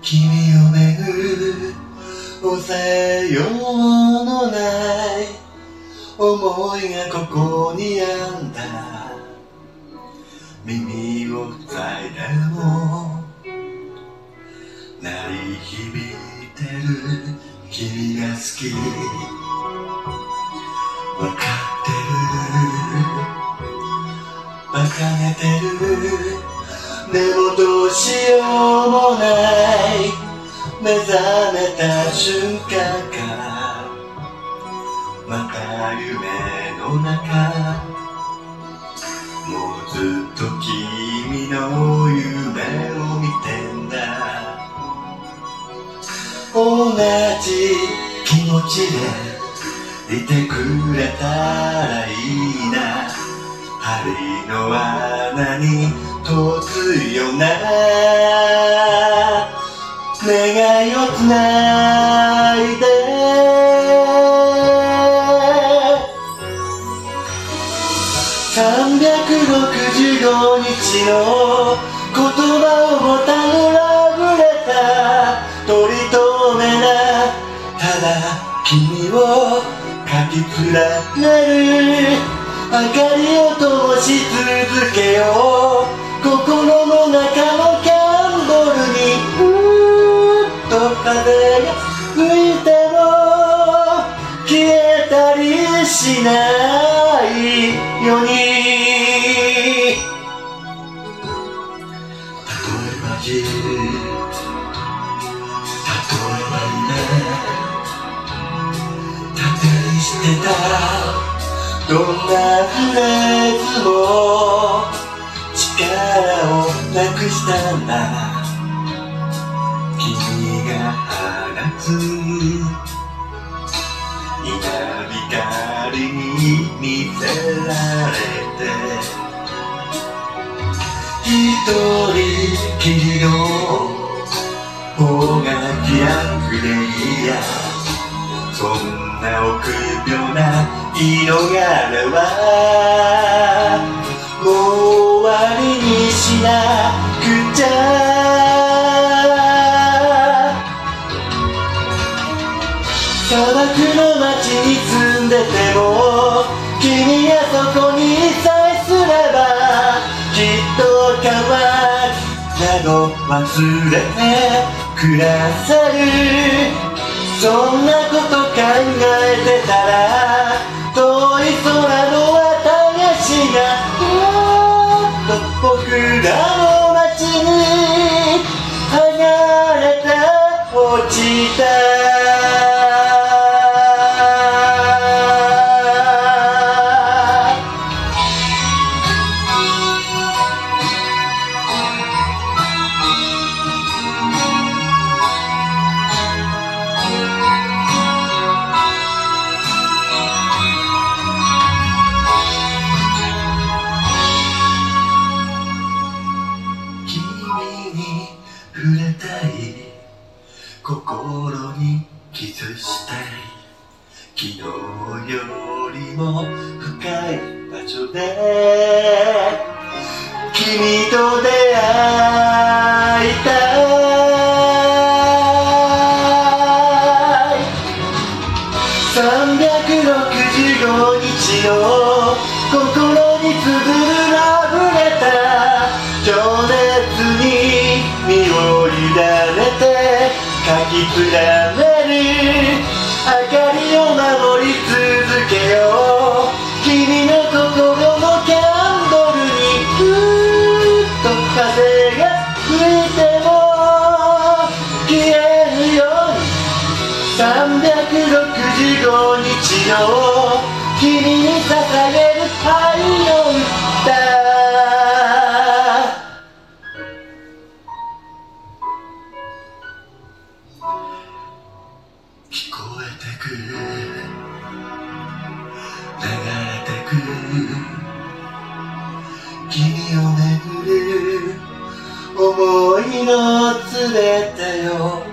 君をめぐる抑えようのない思いがここにあんだ。耳を塞いでも鳴り響いてる君が好き。わかってる、馬鹿げてる、でもどうしようもない。目覚めた瞬間からまた夢の中、もうずっと君の夢を見てんだ。同じ気持ちでいてくれたらいいな。針の穴に通すよな。願いをつないで365日の言葉をもたぬラブレター、取り留めなただ君を書き連ねる。明かりを灯し続けよう。心の中のキャンドルに風が吹いても消えたりしないように。たとえば昼、たとえば夢、盾にしてたどんなフレーズも力をなくしたんだ。君が放つ稲光に見せられて、一人きりの方が気楽でいいや。そんな臆病な色柄はもう終わりにしなくちゃ。砂漠の街に住んでても君がそこにさえすればきっと変わりなど忘れてくださる。そんなこと考えてたら遠い空の綿菓子が僕らの街に剥がれて落ちた。触れたい、心にキスしたい。昨日よりも深い場所で君と出会いたい。365日の心に綴るラブレター、情熱に身を委ねて書き連ねる。明かりを守り続けよう。君の心のキャンドルに風が吹いても消えるように。365日の君に捧げる愛の歌。聞こえてくる、流れてく君をめぐる思いのすべてよ。